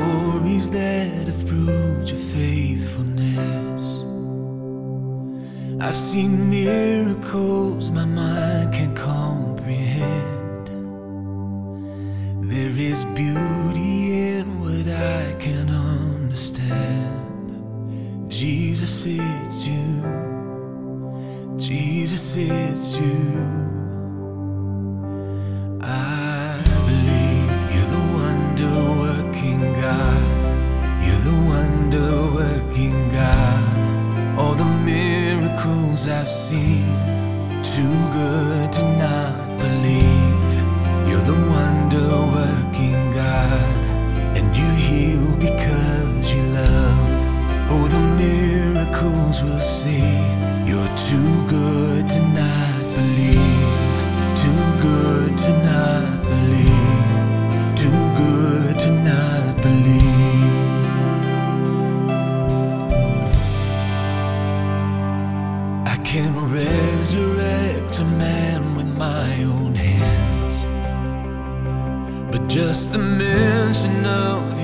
stories that have proved your faithfulness. I've seen miracles my mind can't comprehend. There is beauty in what I can't understand. Jesus, it's you. Jesus, it's you. I believe you're the wonder-working God. You're the wonder-working God. All the miracles I've seen, too good to not believe. You're the wonder-working God, and you heal because you love. Oh, the miracles we'll see. You're too good to not believe. Too good to not believe. Too good to not believe. I can resurrect a man with my own hands, but just the mention of